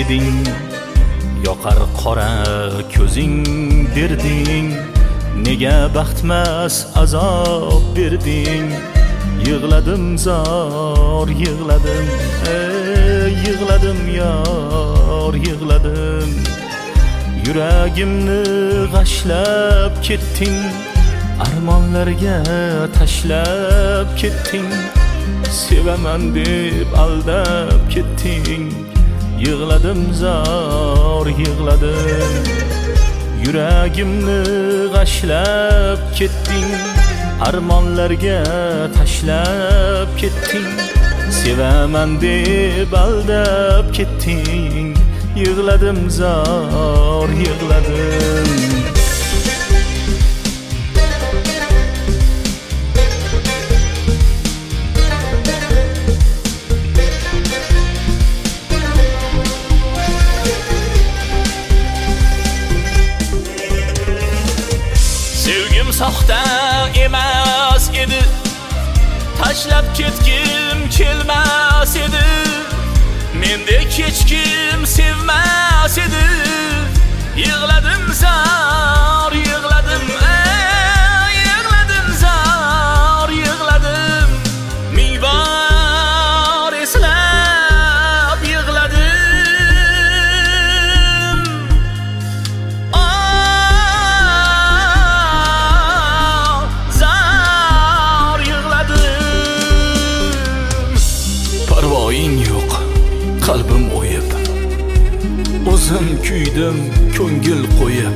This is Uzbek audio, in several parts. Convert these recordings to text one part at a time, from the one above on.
eding, yoqar qora ko'zing berding, nega baxtmas azob berding. Yig'ladim zor, yig'ladim, yig'ladim yor, yig'ladim. Yuragimni g'ashlab ketding, armonlarga tashlab ketding. Sevaman deb aldab ketding. Yig'ladim zor, yig'ladim. Yuragimni g'ashlab ketding, armonlarga tashlab ketding. Sevaman deb aldab ketding. Yig'ladim zor, yig'ladim. Sevgim soxta emas edi, tashlab ketgim kelmas edi. Mendek hech kim sevmas edi. Yig'ladim zor, yig'ladim, yig'ladim zor, yig'ladim. Ming bor eslab yig'ladim. Zor yig'ladim. Parvoying yo'q, qalbim o'yib, o'zim kuydim ko'ngil qo'yib.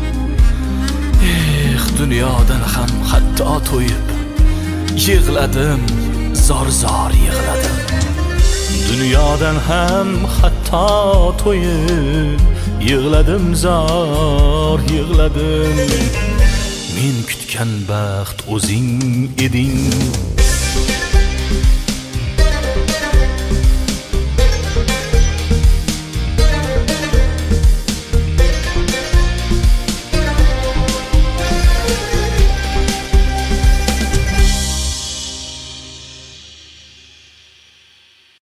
Dunyodan ham hatto to'yib, yig'ladim zor zor yig'ladim. Dunyodan ham hatto to'yib, yig'ladim zor yig'ladim. Men kutgan baxt o'zing eding,